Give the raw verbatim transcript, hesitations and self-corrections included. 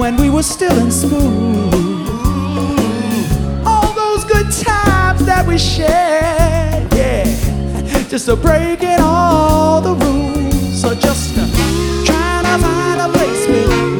when we were still in school. All those good times that we shared, yeah, just a breaking all the